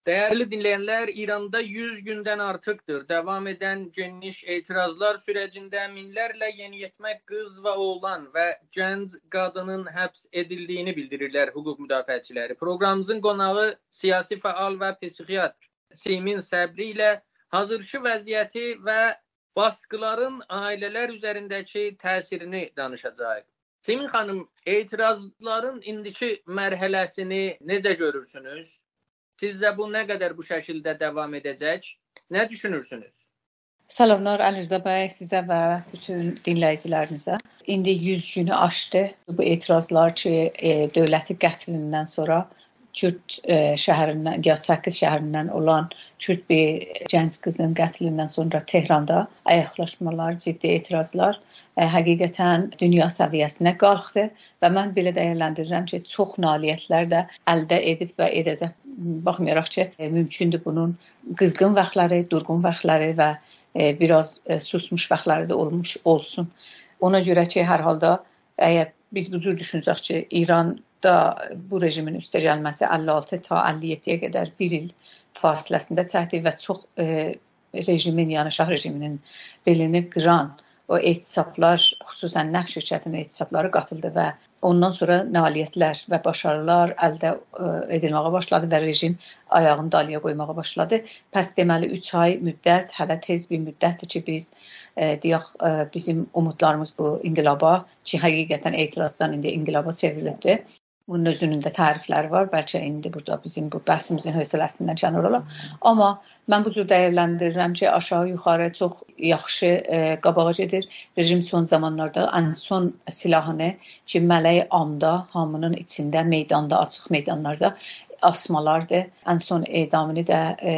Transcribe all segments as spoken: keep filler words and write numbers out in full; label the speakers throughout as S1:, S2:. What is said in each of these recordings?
S1: Değerli dinleyenler, İran'da yüz günden artıktır devam eden geniş etirazlar sürecinde minlerle yeniyetme kız ve oğlan ve genç kadının həbs edildiğini bildirirler hukuk müdafiəçiləri. Programımızın qonağı siyasi faal ve psikiatr Simin Səbri ile hazırki vəziyyəti ve baskıların aileler üzerindeki təsirini danışacağıq. Simin xanım, etirazların indiki mərhələsini necə görürsünüz? Sizce bu ne kadar bu şekilde devam edecek? Ne düşünürsünüz?
S2: Salamlar Ali Rza bəy, sizə və bütün dinləyicilərinizə. İndi yüz günü aşdı bu etirazlar ki, e, dövləti qətlindən sonra Kürt e, şəhərindən, ya Səkkiz şəhərindən olan Kürt bir gənc qızın qətlindən sonra Tehranda ayaqlaşmalar, ciddi etirazlar e, həqiqətən dünya səviyyəsinə qalxdı və mən belə dəyərləndirirəm ki, çox nailiyyətlər də əldə edib və edəcək. Baxmayaraq ki, e, mümkündür bunun qızğın vaxtları, durğun vaxtları və e, biraz e, susmuş vaxtları da olmuş olsun. Ona görə ki, hər halda əgər biz bu cür düşünsək ki, İranda bu rejimin üstə gəlməsi əlli altı ta əlli yeddiyə qədər bir il fasiləsində çəkdi və çox e, rejimin, yəni şah rejiminin belini qıran o etisablar, xüsusən neft şirkətinin etisabları qatıldı və ondan sonra nailiyyətlər və başarılar əldə edilməyə başladı və rejim ayağını dalıya qoymağa başladı. Pəs deməli üç ay müddət, hələ tez bir müddətdir ki, biz e, deyək, e, bizim umudlarımız bu inqilaba, ki həqiqətən etirazdan indi inqilaba çevrilibdir. Bunun özünün də tərifləri var. Bəlkə indi burada bizim bu bəhsimizin hövsələsindən kənar olar. Amma mən bu cür dəyərləndirirəm ki, aşağı-yuxarı çox yaxşı e, qabağa gedir. Rejim son zamanlarda ən son silahını ki, mələk amda, hamının içində, meydanda, açıq meydanlarda asmalardır. Ən son edamını da e,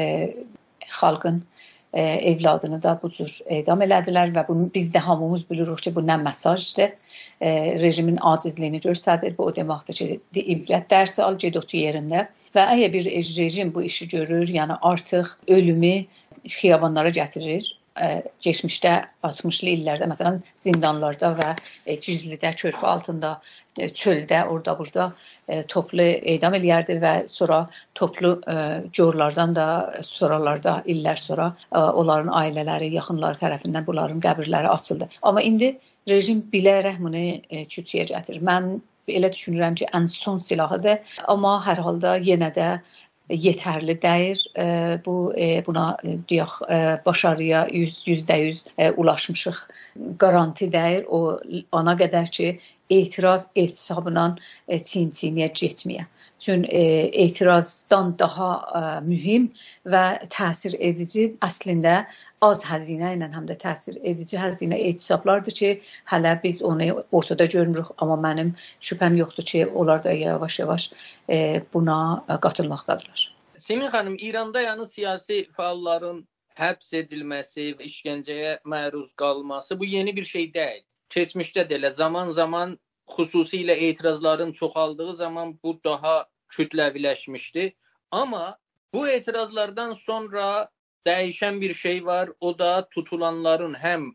S2: xalqın e, evladını da bu cür edam elədilər və bunu biz də hamımız bilirik ki, bu nə mesajdır. E, rejimin acizliyini göstərir. Bu o deməkdir ki, ibrət dərsi al, ged otur yerində. Və əgər bir rejim bu işi görür, yəni artıq ölümü xiyabanlara gətirir, e, geçmişdə altmışlı illərdə, məsələn, zindanlarda və e, Cizlidə, körpü altında, e, çöldə, orada burada e, toplu edam eləyərdi və sonra toplu e, corlardan da sonralarda, illər sonra e, onların ailələri, yaxınları tərəfindən bunların qəbirləri açıldı. Amma indi rejim bilərək bunu e, küçüyə gətirir. Mən elə düşünürəm ki, ən son silahıdır, amma hər halda yenə də yetərli deyil. E, bu e, buna e, deyək, e, başarıya yüzdə yüz e, ulaşmışıq. Garanti deyil. O ana qədər ki, etiraz ehtisabla e, çin-çiniyə getməyə. Çünki e, etirazdan daha e, mühüm və təsir edici əslində az həzinə ilə həm də təsir edici həzinə etisablardır ki, hələ biz onu ortada görmürük, amma mənim şübhəm yoxdur ki, onlar da yavaş-yavaş e, buna qatılmaqdadırlar.
S1: Simin xanım, İranda yəni siyasi fəalların həbs edilməsi və işgəncəyə məruz qalması bu yeni bir şey deyil. Keçmişdə də elə zaman-zaman xüsusilə etirazların çoxaldığı zaman bu daha kütləviləşmişdi. Amma bu etirazlardan sonra dəyişən bir şey var. O da tutulanların həm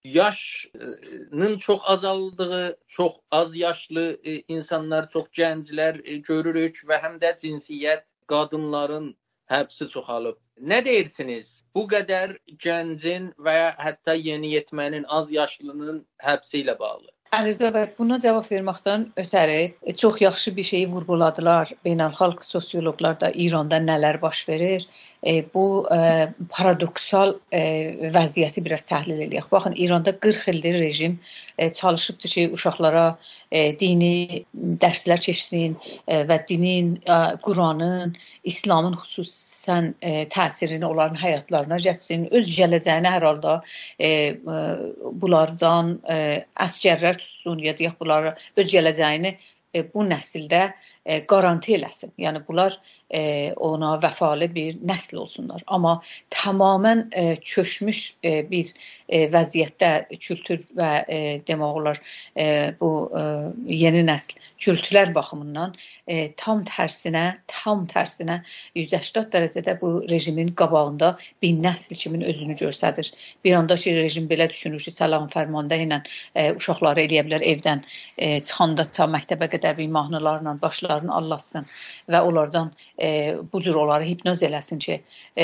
S1: yaşının çox azaldığı, çox az yaşlı insanlar, çox gənclər görürük və həm də cinsiyyət, qadınların həbsi çoxalıb. Nə deyirsiniz? Bu qədər gəncin və ya hətta yeniyetmənin, az yaşlının həbsi ilə bağlı.
S2: Ərizə və buna cavab verməkdən ötəri çox yaxşı bir şeyi vurğuladılar. Beynəlxalq sosioloqlar da İranda nələr baş verir. E, bu e, paradoksal e, vəziyyəti biraz təhlil edək. Baxın, İranda qırx ildir rejim e, çalışıbdır ki, uşaqlara e, dini dərslər keçsin e, və dinin, e, Quranın, İslamın xüsusi sən e, təsirini onların həyatlarına gətirsin, öz gələcəyini hər halda e, e, bunlardan e, əsgərlər tutsun, ya deyək, bunları öz gələcəyini e, bu nəsildə e, garanti eləsin. Yəni bunlar e, ona vəfalı bir nəsl olsunlar. Amma tamamən e, çökmüş e, bir e, vəziyyətdə kültür və e, demək olar e, bu e, yeni nəsl kültürlər baxımından e, tam tərsinə, tam tərsinə yüz səksən dərəcədə bu rejimin qabağında bir nəsl kimin özünü göstərir. Bir anda ki, rejim belə düşünür ki, salam fərmanda ilə e, uşaqları eləyə bilər evdən e, çıxanda ta məktəbə qədər bir mahnılarla başlar başlarını allatsın və onlardan e, bu cür onları hipnoz eləsin ki, e,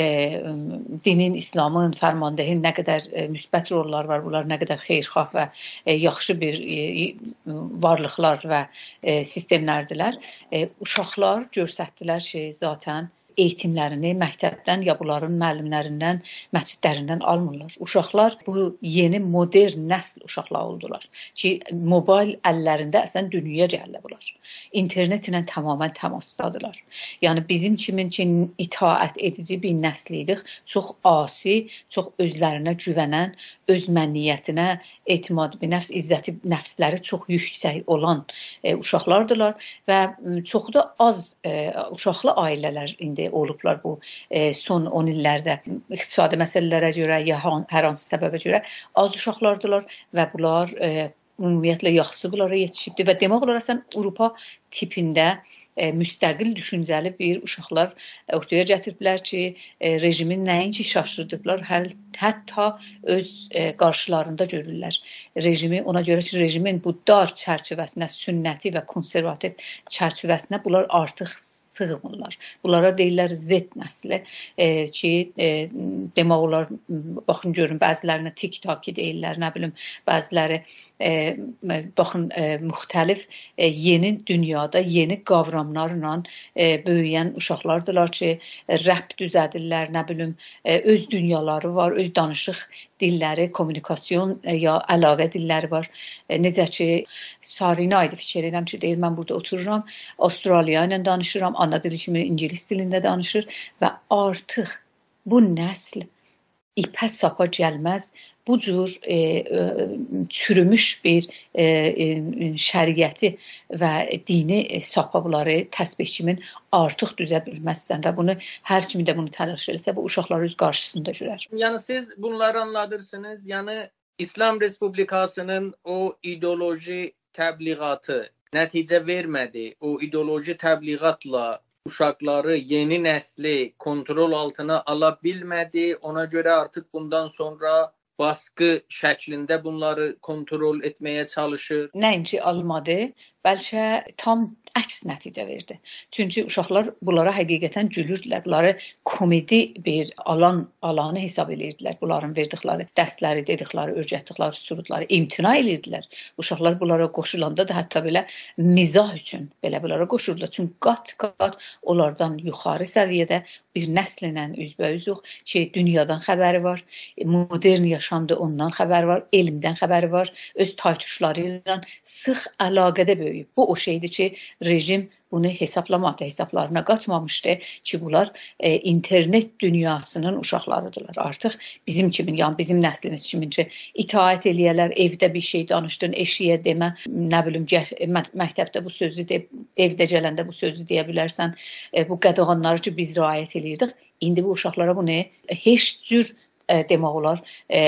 S2: dinin, İslamın, fərmandehin nə qədər e, müsbət rollar var, bunlar nə qədər xeyirxah və e, yaxşı bir e, varlıqlar və e, sistemlərdirlər. E, uşaqlar göstərdilər ki, zaten eğitimlərini məktəbdən ya bunların müəllimlərindən, məscidlərindən almırlar. Uşaqlar bu yeni modern nəsl uşaqlar oldular ki, mobil əllərində əsən dünyaya gəlirlər bunlar. İnternet ilə tamamilə təmasdadılar. Yəni bizim kimin ki itaət edici bir nəsl idik, çox asi, çox özlərinə güvənən, öz mənniyyətinə etimad bir nəfs, izzəti nəfsləri çox yüksək olan e, uşaqlardılar və çox da az e, uşaqlı ailələr indi olublar bu e, son on illərdə iqtisadi məsələlərə görə ya hər hansı səbəbə görə az uşaqlardılar və bunlar e, ümumiyyətlə yaxşı bunlara yetişibdi və demək olar əsən Avropa tipində e, müstəqil düşüncəli bir uşaqlar ortaya gətiriblər ki, e, rejimin nəinki şaşırdıblar, həl, hətta öz e, qarşılarında görürlər. Rejimi, ona görə ki, rejimin bu dar çərçivəsinə, sünnəti və konservativ çərçivəsinə bunlar artıq sığmırlar. Bunlara deyirlər Z nəsli e, ki, e, demək olar, baxın görün, bəzilərinə TikTok deyirlər, nə bilim, bəziləri e, baxın e, müxtəlif e, yeni dünyada yeni qavramlarla e, böyüyən uşaqlardılar ki, rəp düzədirlər, nə bilim, e, öz dünyaları var, öz danışıq dilləri, kommunikasyon e, ya əlavə dilləri var. E, necə ki, Sarina idi fikir edirəm ki, deyir, mən burada otururam, Avstraliya ilə danışıram, ana dili kimi İngilis dilində danışır və artıq bu nəsl ipə sapa gəlməz, bu cür e, e, çürümüş bir e, e, şəriəti və dini e, sapabları təsbih kimin artıq düzə bilməzsən və bunu hər kimi də bunu təlaş eləsə, bu uşaqlar öz qarşısında görər.
S1: Yəni siz bunları anladırsınız, yəni İslam Respublikasının o ideoloji təbliğatı nəticə vermədi. O ideoloji təbliğatla uşaqları, yeni nəsli kontrol altına ala bilmədi. Ona görə artıq bundan sonra baskı şəklində bunları kontrol etməyə çalışır.
S2: Nəinki almadı, bəlkə tam əks nəticə verdi. Çünki uşaqlar bunlara həqiqətən gülürdülər. Bunları komedi bir alan alanı hesab edirdilər. Bunların verdikləri dərsləri, dedikləri, öyrətdikləri surutları imtina edirdilər. Uşaqlar bunlara qoşulanda da hətta belə mizah üçün belə bunlara qoşurdular. Çünki qat-qat onlardan yuxarı səviyyədə bir nəslə üzbəüzük ki, dünyadan xəbəri var, modern yaşamda ondan xəbəri var, elmdən xəbəri var, öz taytuşları ilə sıx əlaqədə böyüyüb. Bu o şeydir ki, rejim bunu hesaplamadı, hesablarına qatmamışdı ki, bunlar e, internet dünyasının uşaqlarıdırlar. Artıq bizim kimin, yəni bizim nəslimiz kimin ki, itaət eləyərlər, evdə bir şey danışdın, eşiyə demə, nə bilim, məktəbdə bu sözü de, evdə gələndə bu sözü deyə bilərsən, e, bu qadağanları ki, biz riayət eləyirdik. İndi bu uşaqlara bunu heç cür e, demək olar, e,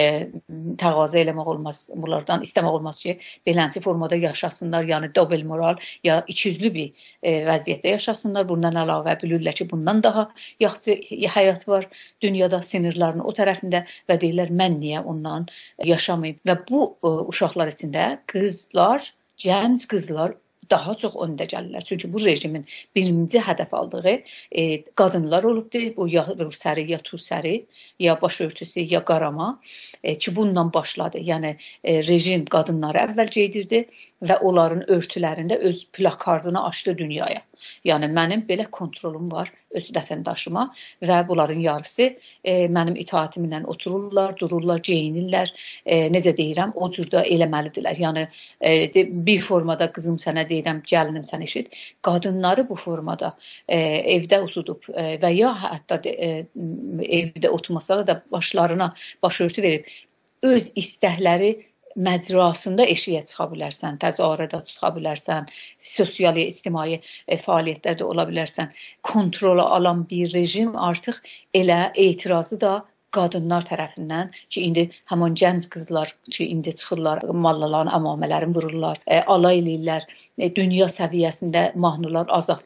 S2: təqazə eləmək olmaz, bunlardan istəmək olmaz ki, belənçi formada yaşasınlar, yəni double moral, ya ikiyüzlü bir e, vəziyyətdə yaşasınlar. Bundan əlavə bilirlər ki, bundan daha yaxşı həyat var dünyada, sinirlərin o tərəfində və deyirlər, mən niyə ondan yaşamayım? Və bu e, uşaqlar içində qızlar, gənc qızlar daha çox öndə gəlirlər. Çünki bu rejimin birinci hədəf aldığı e, qadınlar olubdur. Bu ya rüsəri, ya tusəri, ya başörtüsü, ya qarama e, ki, bundan başladı. Yəni e, rejim qadınları əvvəl geydirdi və onların örtülərində öz plakardını açdı dünyaya. Yəni mənim belə kontrolum var öz vətəndaşıma və bunların yarısı e, mənim itaətimlə otururlar, dururlar, geyinirlər. E, necə deyirəm, o cürdə eləməlidirlər. Yəni e, de, bir formada qızım sənə deyirəm, gəlinim sən eşit. Qadınları bu formada e, evdə otudub e, və ya hətta de, e, evdə oturmasalar da başlarına başörtü verib öz istəkləri məcrasında eşiyə çıxa bilərsən, təzahürata çıxa bilərsən, sosial, ictimai e, fəaliyyətlərdə ola bilərsən. Kontrola alan bir rejim artıq elə etirazı da qadınlar tərəfindən ki, indi həmin gənc qızlar ki, indi çıxırlar, mallaların əmamələrini vururlar, e, alay eləyirlər, e, dünya səviyyəsində mahnılar, azadlıq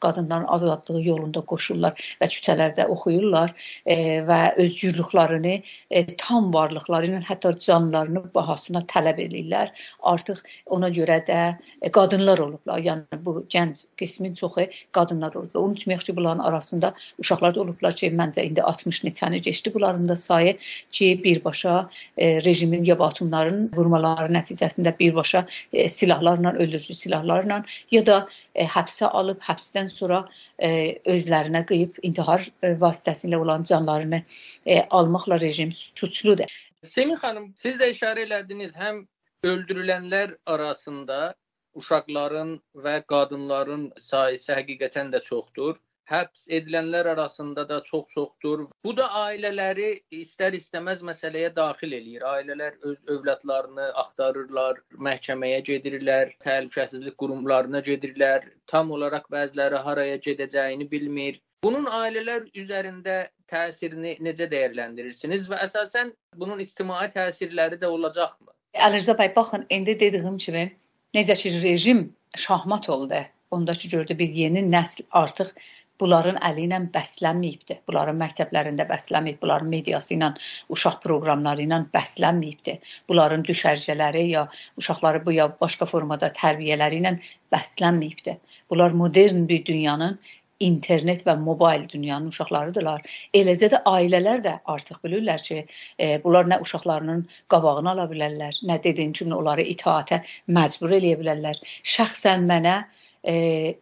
S2: qadınların azadlığı yolunda qoşurlar və küçələrdə oxuyurlar e, və özgürlüklərini e, tam varlıqları ilə hətta canlarını bahasına tələb edirlər. Artıq ona görə də e, qadınlar olublar. Yəni bu gənc qismin çoxu qadınlar olublar. Unutmayaq ki, bunların arasında uşaqlar da olublar ki, məncə indi altmış neçəni keçdi bunların da sayı ki, birbaşa e, rejimin ya batumların vurmaları nəticəsində birbaşa e, silahlarla, öldürücü silahlarla ya da e, həbsə alıb, həbsdən sonra e, özlərinə qıyıb intihar e, vasitəsilə olan canlarını e, almaqla rejim suçludur.
S1: Semih xanım, siz də işarə elədiniz, həm öldürülənlər arasında uşaqların və qadınların sayısı həqiqətən də çoxdur. Həbs edilənlər arasında da çox-çoxdur. Bu da ailələri istər-istəməz məsələyə daxil eləyir. Ailələr öz övladlarını axtarırlar, məhkəməyə gedirlər, təhlükəsizlik qurumlarına gedirlər. Tam olaraq bəziləri haraya gedəcəyini bilmir. Bunun ailələr üzərində təsirini necə dəyərləndirirsiniz və əsasən bunun ictimai təsirləri də olacaqmı?
S2: Əlirza bəy, baxın, indi dediyim kimi, necə ki rejim şahmat oldu, onda ki gördü bir yeni nəsl artıq bunların əli ilə bəslənməyibdir. Bunların məktəblərində bəslənməyib, bunların mediası ilə, uşaq proqramları ilə bəslənməyibdir. Bunların düşərgələri ya uşaqları bu ya başqa formada tərbiyələri ilə bəslənməyibdir. Bunlar modern bir dünyanın, internet və mobil dünyanın uşaqlarıdırlar. Eləcə də ailələr də artıq bilirlər ki, e, bunlar nə uşaqlarının qabağını ala bilərlər, nə dediyim kimi onları itaətə məcbur eləyə bilərlər. Şəxsən mənə e,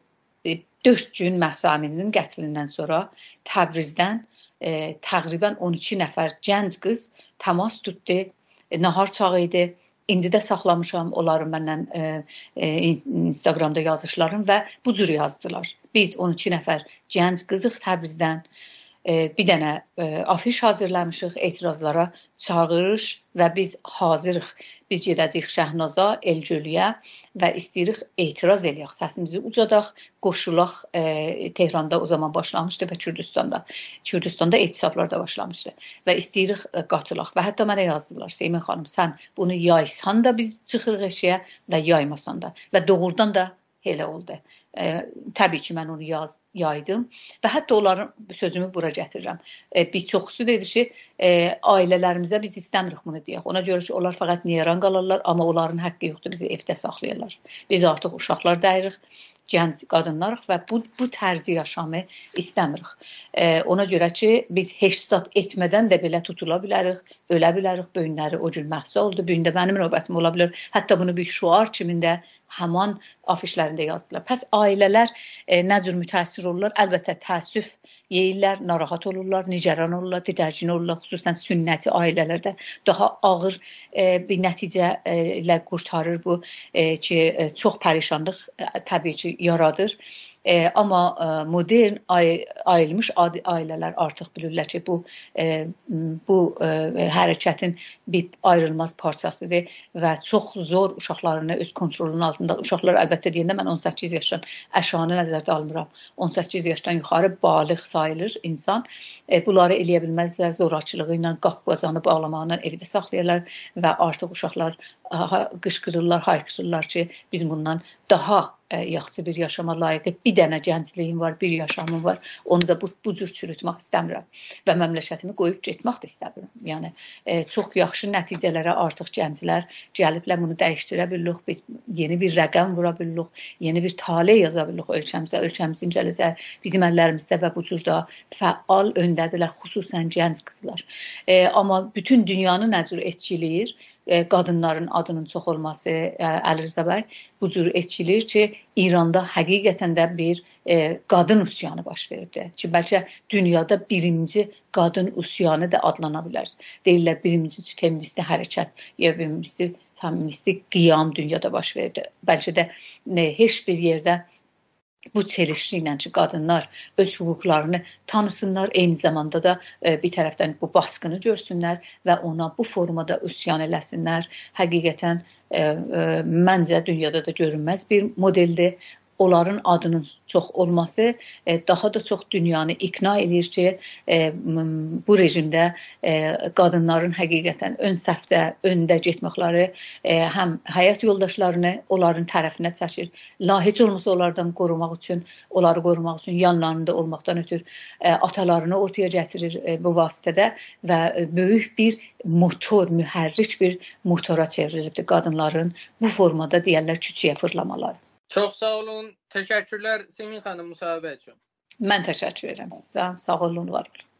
S2: dörd gün Məhsa Əmininin qətlindən sonra Təbrizdən e, təqribən on iki nəfər gənc qız təmas tutdu. E, nahar çağı idi. İndi də saxlamışam onları məndən e, e, Instagramda yazışlarım və bu cür yazdılar. Biz on iki nəfər gənc qızıq Təbrizdən e, bir dənə e, afiş hazırlamışıq, etirazlara çağırış və biz hazırıq. Biz gedəcəyik Şəhnaza, Elgölüyə və istəyirik etiraz eləyək, səsimizi ucadaq, qoşulaq. E, Tehranda o zaman başlamışdı və Kürdistanda. Kürdistanda etisablar da başlamışdı və istəyirik e, qatılaq. Və hətta mənə yazdılar, Semih xanım, sən bunu yaysan da biz çıxırıq eşiyə və yaymasan da. Və doğrudan da elə oldu. E, təbii ki, mən onu yaz, yaydım və hətta onların sözümü bura gətirirəm. E, bir çoxusu dedi ki, e, ailələrimizə biz istəmirik bunu deyək. Ona görə ki, onlar fəqət niran qalırlar, amma onların haqqı yoxdur, bizi evdə saxlayırlar. Biz artıq uşaqlar dəyirik, gənc qadınlarıq və bu, bu tərzi yaşamı istəmirik. E, ona görə ki, biz heç zat etmədən də belə tutula bilərik, ölə bilərik, böyünləri o cür məhsə oldu, böyündə mənim növbətim ola bilər. Hətta bunu bir şuar kimində həman afişlərində yazdılar. Pəs ailələr e, nə cür mütəəssir olurlar? Əlbəttə təəssüf yeyirlər, narahat olurlar, nicəran olurlar, didərgin olurlar. Xüsusən sünnəti ailələrdə daha ağır e, bir nəticə e, ilə qurtarır bu e, ki, e, çox pərişanlıq e, təbii ki, yaradır. E, amma e, modern ay, ayılmış ailələr artıq bilirlər ki, bu e, bu e, hərəkətin bir ayrılmaz parçasıdır və çox zor uşaqlarını öz kontrolunun altında. Uşaqlar əlbəttə deyəndə mən on səkkiz yaşdan əşyanı nəzərdə almıram. on səkkiz yaşdan yuxarı balıq sayılır insan. E, bunları eləyə bilməzlər, zorakılığı ilə, qapqazanı bağlamaqla evdə saxlayırlar və artıq uşaqlar aha, qışqırırlar, haykırırlar ki, biz bundan daha yaxşı bir yaşama layiq bir dənə gəncliyim var, bir yaşamım var. Onu da bu, bu cür çürütmək istəmirəm və məmləkətimi qoyub getmək də istəmirəm. Yəni e, çox yaxşı nəticələrə artıq gənclər gəliblər, bunu dəyişdirə bilirik. Biz yeni bir rəqəm vura bilirik, yeni bir taley yaza bilirik ölkəmizə, ölkəmizin gələcəyi bizim əllərimizdə və bu cür də fəal öndədirlər, xüsusən gənc qızlar. E, amma bütün dünyanı nə cür etkiləyir? Qadınların adının çox olması, Əlirza bəy, bu cür etkiləyir ki, İranda həqiqətən də bir e, qadın üsyanı baş verdi. Ki, bəlkə dünyada birinci qadın üsyanı da adlana bilər. Deyirlər, birinci feministi hərəkət, ya feministi, feministi qiyam dünyada baş verdi. Bəlkə də ne, heç bir yerdə bu çelişki ilə ki, qadınlar öz hüquqlarını tanısınlar, eyni zamanda da e, bir tərəfdən bu baskını görsünlər və ona bu formada üsyan eləsinlər. Həqiqətən e, e, məncə dünyada da görünməz bir modeldir. onların adının çox olması e, daha da çox dünyanı ikna edir ki, e, bu rejimdə e, qadınların həqiqətən ön səfdə, öndə getməkləri e, həm həyat yoldaşlarını onların tərəfinə çəkir. Heç olmasa onlardan qorumaq üçün, onları qorumaq üçün yanlarında olmaqdan ötürü e, atalarını ortaya gətirir e, bu vasitədə və böyük bir motor, mühərrik bir motora çevrilibdir qadınların bu formada deyərlər küçüyə fırlamaları.
S1: Çox sağ olun. Təşəkkürlər Semin xanım müsahibə üçün.
S2: Mən təşəkkür edirəm sizdən. Sağ olun, var olun.